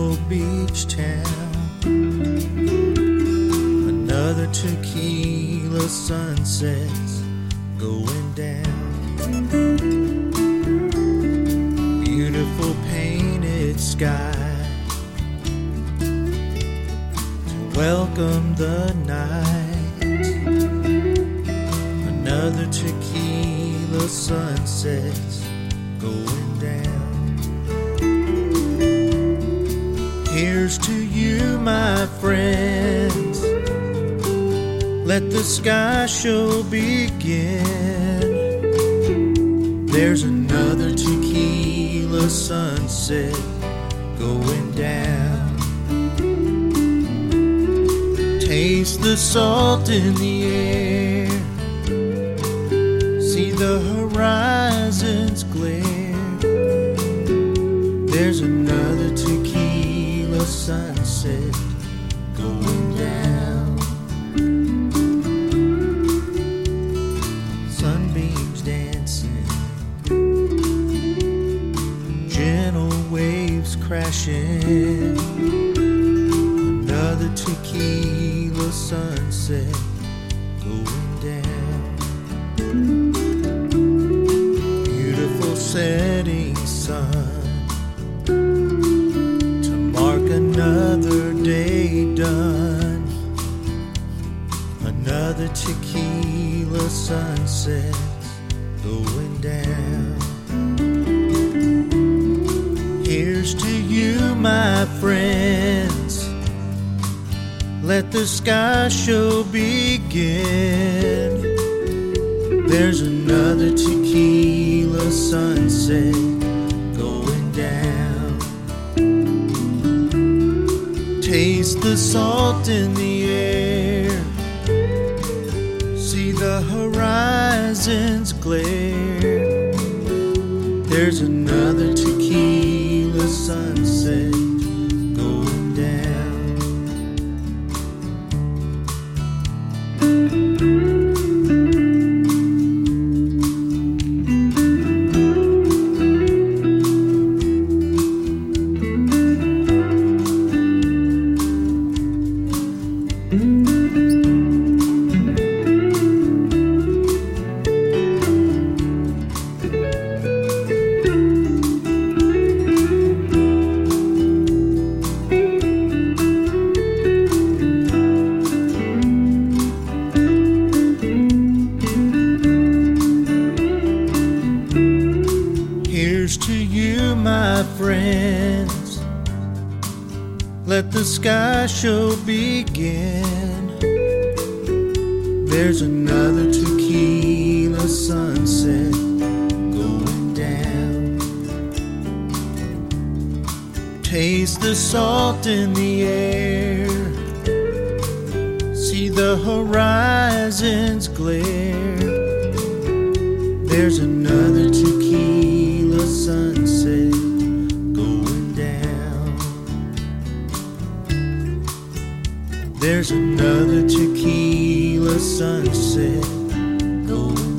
Daytona Beach town. Another tequila sunset's going down. Beautiful painted sky to welcome the night. Another tequila sunset's going down. Here's to you, my friends. Let the sky show begin. There's another tequila sunset going down. Taste the salt in the air. See the horizon's glare. There's another tequila sunset going down. Sunbeams dancing, gentle waves crashing. Another tequila sunset going down. Beautiful setting sun to mark another day done. Another tequila sunset's going down. Here's to you, my friends. Let the sky show begin. There's another tequila sunset going down. Taste the salt in the air. See the horizon's glare. There's another tequila sunset going down. Here's to you, my friends. Let the sky show begin. There's another tequila sunset going down. Taste the salt in the air. See the horizon's glare. There's another tequila sunset going down. There's another tequila sunset going down.